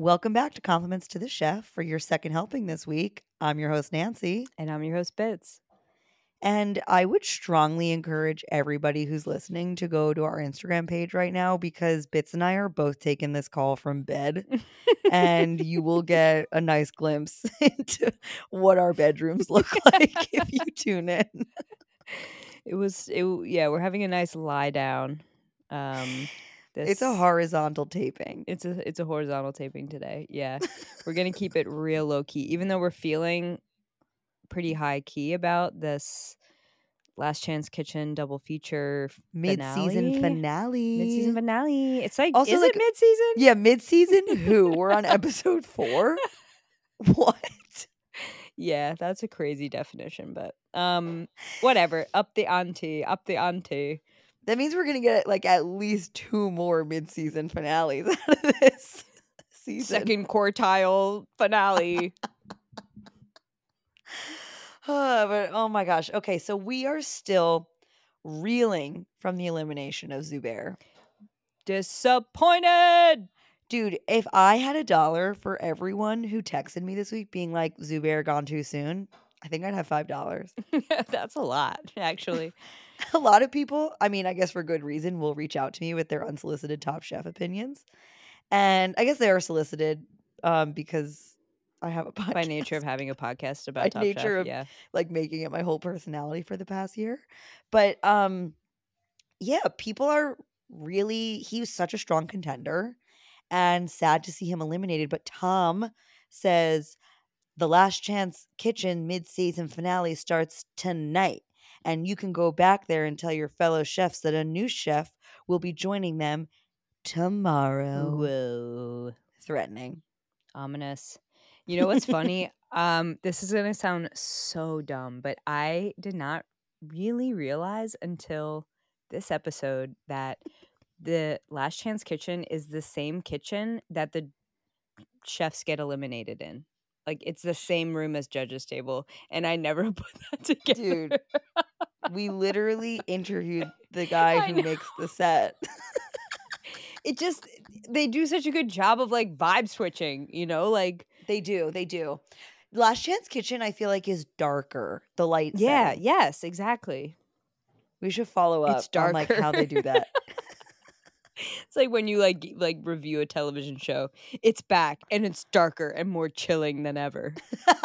Welcome back to Compliments to the Chef for your second helping this week. I'm your host, Nancy, And I'm your host, Bits. and I would strongly encourage everybody who's listening to go to our Instagram page right now because Bits and I are both taking this call from bed, and you will get a nice glimpse into what our bedrooms look like if you tune in. We're having a nice lie down. It's a horizontal taping. It's a horizontal taping today. Yeah. We're going to keep it real low key, even though we're feeling pretty high key about this Last Chance Kitchen double feature Mid-season finale. Mid-season finale. It's like, Also, is like- it mid-season? Yeah, mid-season who? We're on episode 4? What? Yeah, that's a crazy definition, but whatever. Up the ante. That means we're gonna get like at least 2 more mid-season finales out of this season. Second quartile finale. But oh my gosh. Okay, so we are still reeling from the elimination of Zubair. Disappointed. Dude, if I had $1 for everyone who texted me this week being like Zubair gone too soon, I think I'd have $5. That's a lot, actually. A lot of people, I mean, I guess for good reason, will reach out to me with their unsolicited Top Chef opinions. And I guess they are solicited because I have a podcast. By nature of having a podcast about By Top nature Chef, of- yeah. like making it my whole personality for the past year. But yeah, people are really, he was such a strong contender and sad to see him eliminated. But Tom says the Last Chance Kitchen mid-season finale starts tonight. And you can go back there and tell your fellow chefs that a new chef will be joining them tomorrow. Whoa. Threatening. Ominous. You know what's funny? This is going to sound so dumb, but I did not really realize until this episode that the Last Chance Kitchen is the same kitchen that the chefs get eliminated in. Like, it's the same room as judges' table, and I never put that together. Dude, we literally interviewed the guy I who know. makes the set. It just, they do such a good job of like vibe switching, you know, like They do. Last Chance Kitchen, I feel like, is darker. The light setting. yes, exactly. We should follow up It's on like how they do that. It's like when you like review a television show, it's back and it's darker and more chilling than ever.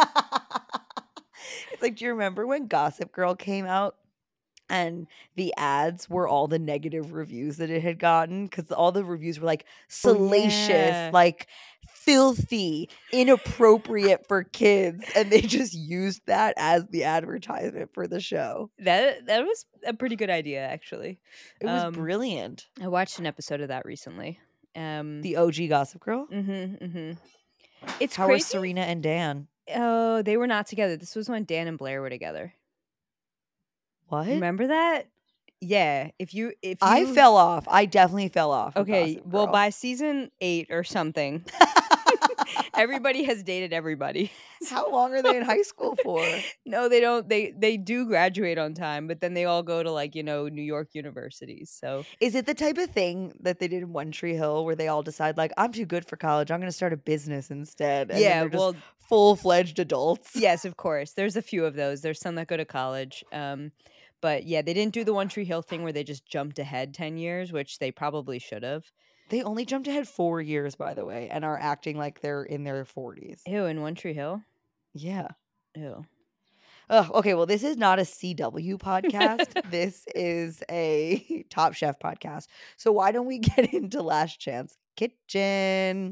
It's like, do you remember when Gossip Girl came out and the ads were all the negative reviews that it had gotten? Because all the reviews were like salacious, yeah. like filthy, inappropriate for kids. And they just used that as the advertisement for the show. That was a pretty good idea, actually. It was brilliant. I watched an episode of that recently. The OG Gossip Girl? It's How crazy. are Serena and Dan? Oh, they were not together. This was when Dan and Blair were together. What? Remember that? Yeah. If you I fell off. I definitely fell off. with Okay, Gossip well, Girl. by season 8 or something, everybody has dated everybody. How long are they in high school for? No, they don't. They do graduate on time, but then they all go to like, New York universities. So Is it the type of thing that they did in One Tree Hill where they all decide like, I'm too good for college, I'm going to start a business instead? And then yeah, they're just well, full-fledged adults. yes, of course. There's a few of those. There's some that go to college. But yeah, they didn't do the One Tree Hill thing where they just jumped ahead 10 years, which they probably should have. They only jumped ahead 4 years, by the way, and are acting like they're in their 40s. Ew, in One Tree Hill? Yeah. Ew. Oh, okay. Well, this is not a CW podcast. This is a Top Chef podcast. So why don't we get into Last Chance Kitchen?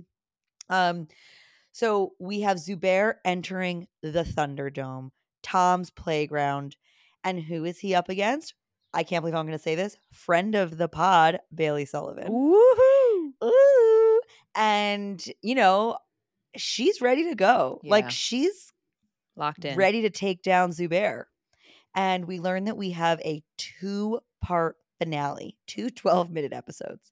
So we have Zubair entering the Thunderdome, Tom's playground, and who is he up against? I can't believe I'm going to say this. Friend of the pod, Bailey Sullivan. Woohoo! Ooh. And, she's ready to go. Yeah. Like, she's Locked in. ready to take down Zubair. And we learn that we have a 2-part finale, 2 12-minute episodes.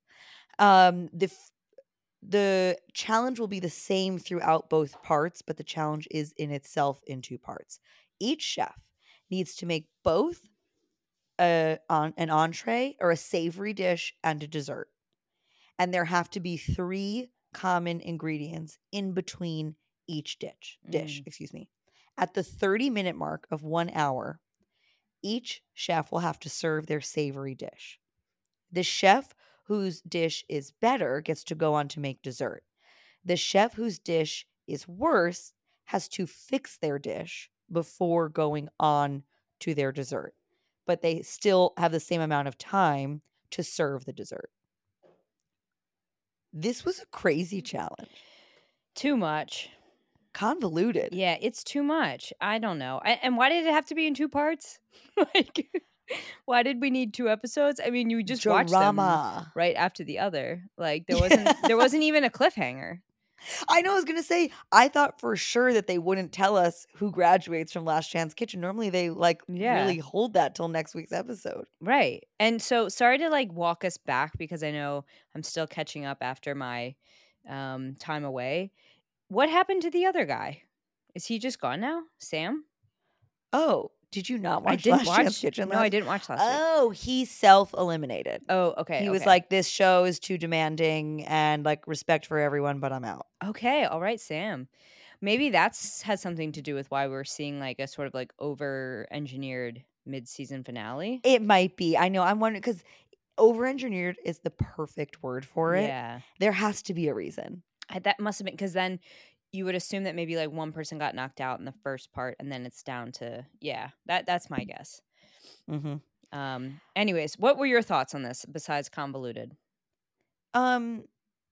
The challenge will be the same throughout both parts, but the challenge is in itself in 2 parts. Each chef needs to make both an entree or a savory dish and a dessert. And there have to be 3 common ingredients in between each dish. Mm. Excuse me. At the 30-minute mark of 1 hour, each chef will have to serve their savory dish. The chef whose dish is better gets to go on to make dessert. The chef whose dish is worse has to fix their dish before going on to their dessert, but they still have the same amount of time to serve the dessert. This was a crazy challenge. Too much. Convoluted. Yeah, it's too much. I don't know. And why did it have to be in 2 parts? Like, why did we need 2 episodes? I mean, you just watched them Drama. right after the other. Like, there Yeah. wasn't even a cliffhanger. I know, I was gonna say, I thought for sure that they wouldn't tell us who graduates from Last Chance Kitchen. Normally they like Yeah. really hold that till next week's episode. Right. And so sorry to like walk us back because I know I'm still catching up after my time away. What happened to the other guy? Is he just gone now? Sam? Oh, did you not I watch didn't Last Chance watch. Kitchen No, I last? didn't watch last week. Oh, he self-eliminated. Oh, okay. He was Okay. like, this show is too demanding and like respect for everyone, but I'm out. Okay. All right, Sam. Maybe that's has something to do with why we're seeing like a sort of like over engineered mid-season finale. It might be. I know. I'm wondering because over-engineered is the perfect word for it. Yeah. There has to be a reason. That must have been because then you would assume that maybe like one person got knocked out in the first part and then it's down to that's my guess. Mm-hmm. Anyways, what were your thoughts on this besides convoluted? An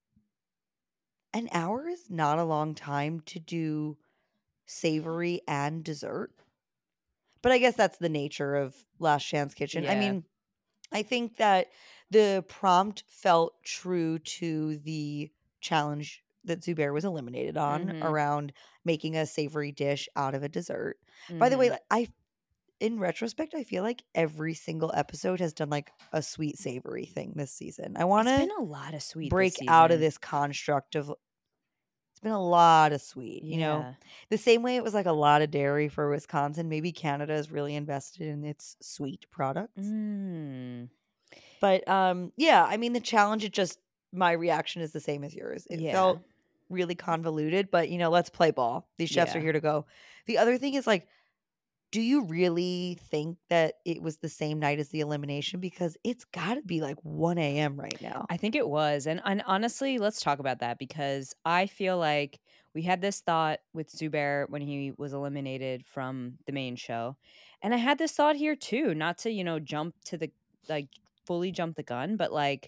hour is not a long time to do savory and dessert. But I guess that's the nature of Last Chance Kitchen. I Yeah. mean, I think that the prompt felt true to the challenge that Zubair was eliminated on Mhm. around making a savory dish out of a dessert. By the way, Mhm. in retrospect, I feel like every single episode has done like a sweet savory thing this season. I want It's to been a lot of sweet break this out of season. this construct of it's been a lot of sweet, Yeah. the same way it was like a lot of dairy for Wisconsin. Maybe Canada is really invested in its sweet products. Mm. But yeah, I mean the challenge, my reaction is the same as yours. It Yeah. felt really convoluted, but let's play ball. These chefs are Yeah. here to go. The other thing is like, do you really think that it was the same night as the elimination? Because it's got to be like 1 a.m. right now. I think it was. And honestly, let's talk about that because I feel like we had this thought with Zubair when he was eliminated from the main show. And I had this thought here too, not to, jump to the like fully jump the gun, but like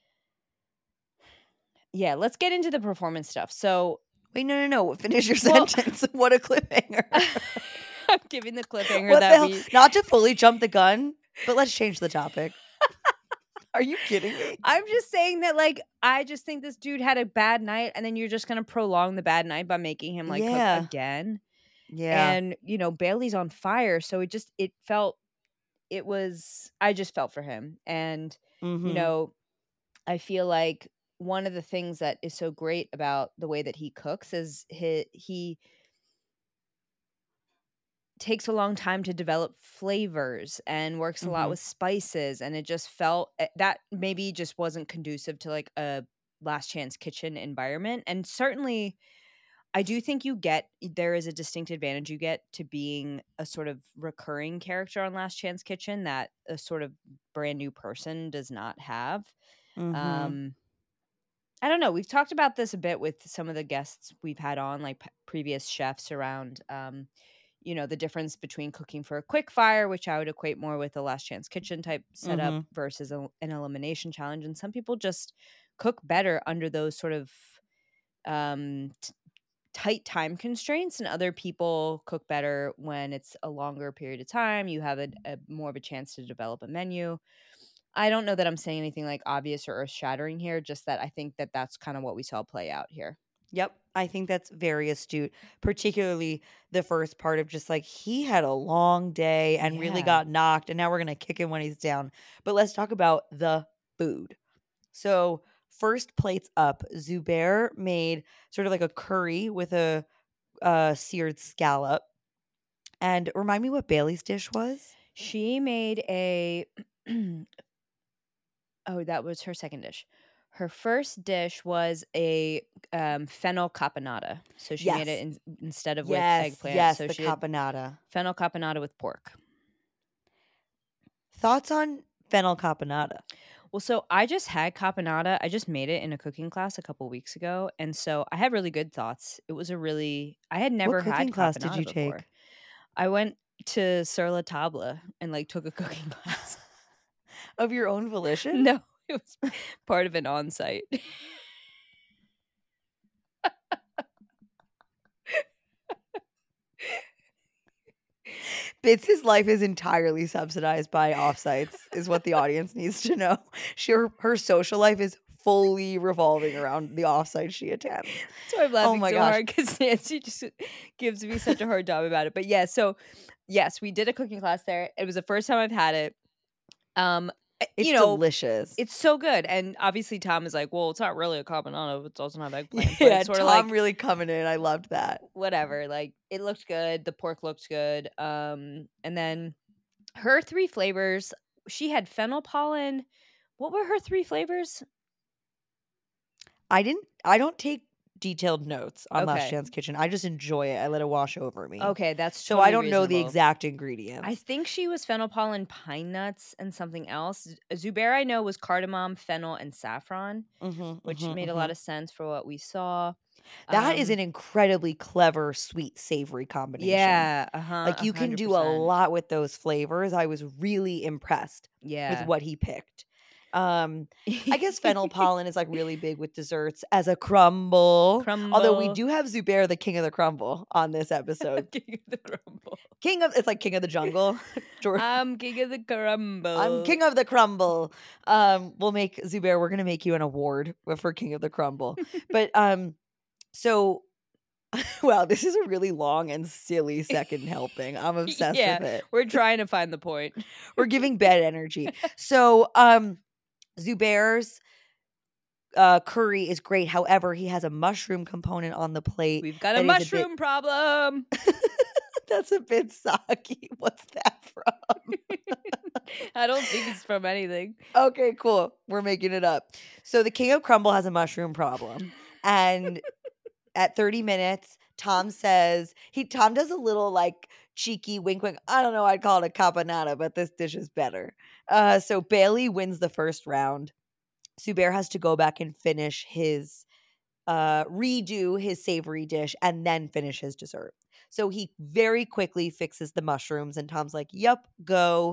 yeah, let's get into the performance stuff. So Wait, no. Finish your Well- sentence. What a cliffhanger. I'm giving the cliffhanger What the that hell? we Not to fully jump the gun, but let's change the topic. Are you kidding me? I'm just saying that, like, I just think this dude had a bad night, and then you're just gonna prolong the bad night by making him like cook Yeah. again. Yeah. And Bailey's on fire, so I just felt for him, and Mhm. I feel like one of the things that is so great about the way that he cooks is he takes a long time to develop flavors and works a lot Mhm. with spices, and it just felt that maybe just wasn't conducive to like a Last Chance Kitchen environment. And certainly I do think there is a distinct advantage you get to being a sort of recurring character on Last Chance Kitchen that a sort of brand new person does not have. Mhm. um I don't know. We've talked about this a bit with some of the guests we've had on, like previous chefs around, the difference between cooking for a quick fire, which I would equate more with a Last Chance Kitchen type setup, Mhm. versus an elimination challenge. And some people just cook better under those sort of um, t- tight time constraints, and other people cook better when it's a longer period of time. You have a more of a chance to develop a menu. I don't know that I'm saying anything like obvious or earth shattering here, just that I think that that's kind of what we saw play out here. Yep. I think that's very astute, particularly the first part of just like he had a long day and really Yeah. got knocked, and now we're going to kick him when he's down. But let's talk about the food. So, first plates up, Zubair made sort of like a curry with a seared scallop. And remind me what Bailey's dish was? She made a oh, that was her second dish. Her first dish was a fennel caponata. So she made it Yes. instead of with Yes, eggplant. yes, So the she did caponata. fennel caponata with pork. Thoughts on fennel caponata? Well, so I just had caponata. I just made it in a cooking class a couple weeks ago, and so I had really good thoughts. It was I had What never cooking had class did caponata you before. take? I went to Sur La Table and like took a cooking class. Of your own volition? No, it was part of an on-site. Bits' life is entirely subsidized by offsites, is what the audience needs to know. Her social life is fully revolving around the offsite she attends. That's why I'm Oh laughing my so gosh. hard because Nancy just gives me such a hard time about it. But yeah, so yes, we did a cooking class there. It was the first time I've had it. It's delicious. It's so good. And obviously Tom is like, well, it's not really a carbonara, it doesn't have eggplant. But Yeah, it's sort of Tom like really coming in. I loved that. whatever. Like it looked good. The pork looked good. And then her 3 flavors, she had fennel pollen. What were her 3 flavors? I don't take detailed notes on Last Okay. Chance Kitchen. I just enjoy it. I let it wash over me. Okay, that's So I totally don't know the reasonable. exact I ingredients. think she was fennel pollen, pine nuts, and something else. Zubair, I know, was cardamom, fennel, and saffron, which made a lot of sense for what we saw. That is an incredibly clever, sweet, savory combination. Yeah, Like, you can do a 100%. lot with those flavors. I was really impressed with Yeah. what he picked. I guess fennel pollen is, like, really big with desserts as a crumble. Although we Crumble. do have Zubair, the king of the crumble, on this episode. King of the crumble. It's like king of the jungle. I'm king of the crumble. I'm king of the crumble. We'll make Zubair, we're gonna make you an award for king of the crumble. But so wow, this is a really long and silly second helping. I'm obsessed with it. We're trying to find the point. We're giving bed energy. So Zubair's curry is great. However, he has a mushroom component on the plate. We've got a that is mushroom problem. That's a bit soggy. What's that from? I don't think it's from anything. Okay, cool. We're making it up. So the king of crumble has a mushroom problem. And at 30 minutes, Tom says, Tom does a little like cheeky wink wink. I don't know, I'd call it a caponata, but this dish is better. So Bailey wins the first round. Zubair has to go back and finish his redo his savory dish and then finish his dessert. So he very quickly fixes the mushrooms, and Tom's like, "Yep, go."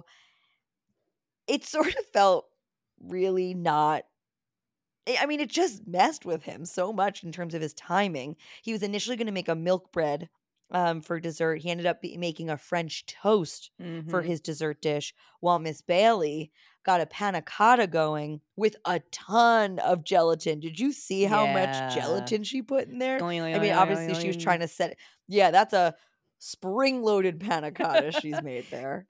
It sort of felt really not. I mean, it just messed with him so much in terms of his timing. He was initially going to make a milk bread for dessert. He ended up making a French toast for his dessert dish, while Miss Bailey got a panna cotta going with a ton of gelatin. Did you see how much gelatin she put in there? I mean, obviously she was trying to set it. Yeah, that's a spring-loaded panna cotta she's made there.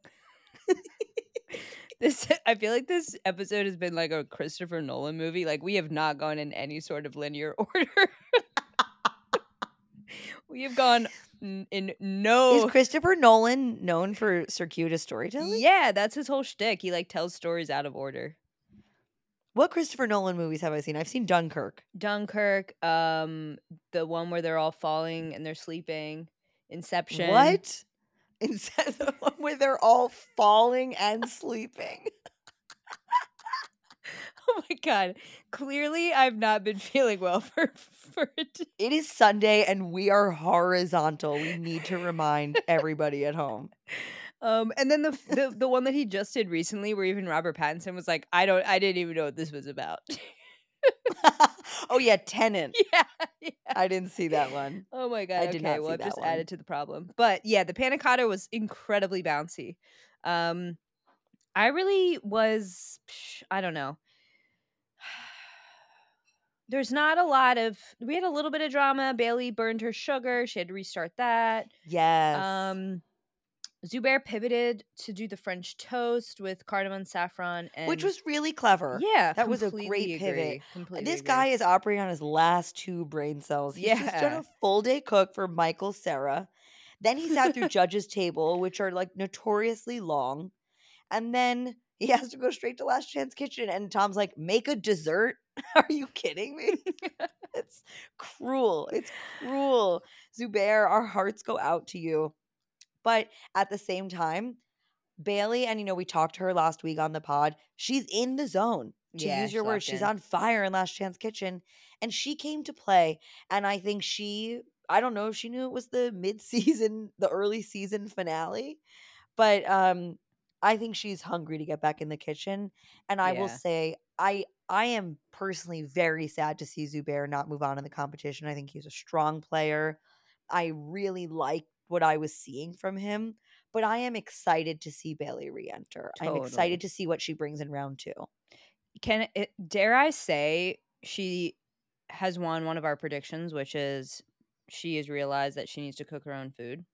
I feel like this episode has been like a Christopher Nolan movie. Like we have not gone in any sort of linear order. We have gone in no. Is Christopher Nolan known for circuitous storytelling? Yeah, that's his whole shtick. He like tells stories out of order. What Christopher Nolan movies have I seen? I've seen Dunkirk. The one where they're all falling and they're sleeping. Inception. What? The one where they're all falling and sleeping. Oh my god! Clearly, I've not been feeling well for it. It is Sunday and we are horizontal. We need to remind everybody at home. And then the one that he just did recently, where even Robert Pattinson was like, I didn't even know what this was about. Oh yeah, Tenet. Yeah. I didn't see that one. Oh my god! I did not see I've that just one. added to the problem. But yeah, the panna cotta was incredibly bouncy. I really was. I don't know. There's not a lot of. We had a little bit of drama. Bailey burned her sugar. She had to restart that. Yes. Zubair pivoted to do the French toast with cardamom, saffron, and which was really clever. Yeah, that was a great pivot. Completely This agree. guy is operating on his last 2 brain cells. He's just done a full day cook for Michael Cera. Then he sat through judges' table, which are like notoriously long. And then he has to go straight to Last Chance Kitchen. And Tom's like, make a dessert. Are you kidding me? It's cruel. It's cruel. Zubair, our hearts go out to you. But at the same time, Bailey, and we talked to her last week on the pod. She's in the zone. To Yeah, use your she's words, locked she's in. on fire in Last Chance Kitchen. And she came to play. And I think I don't know if she knew it was the mid-season, the early season finale. But I think she's hungry to get back in the kitchen. And I will Yeah. say, I am personally very sad to see Zubair not move on in the competition. I think he's a strong player. I really like what I was seeing from him, but I am excited to see Bailey re-enter. I'm Totally. excited to see what she brings in round 2. Dare I say she has won one of our predictions, which is she has realized that she needs to cook her own food?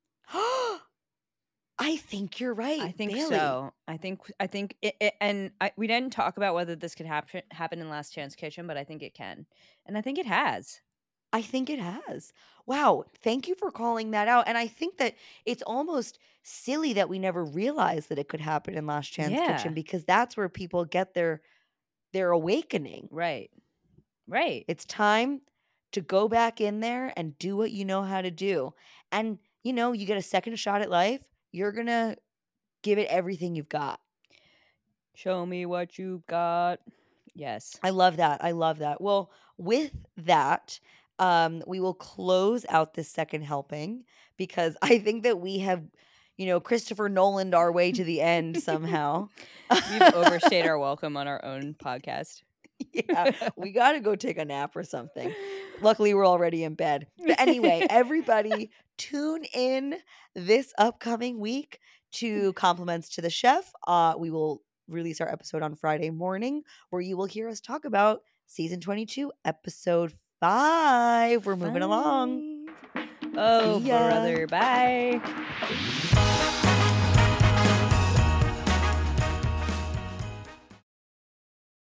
I think you're right. I think Bailey. so. I think we didn't talk about whether this could happen in Last Chance Kitchen, but I think it can, and I think it has. I think it has. Wow. Thank you for calling that out. And I think that it's almost silly that we never realized that it could happen in Last Chance Yeah. Kitchen, because that's where people get their awakening. Right. It's time to go back in there and do what you know how to do. And, you get a second shot at life. You're going to give it everything you've got. Show me what you've got. Yes. I love that. I love that. Well, with that, we will close out this second helping, because I think that we have, Christopher Nolan'd our way to the end somehow. We've overstayed our welcome on our own podcast. Yeah, we got to go take a nap or something. Luckily, we're already in bed. But anyway, everybody tune in this upcoming week to Compliments to the Chef. We will release our episode on Friday morning, where you will hear us talk about season 22, episode 5. We're moving along. Oh, See ya. brother. Bye.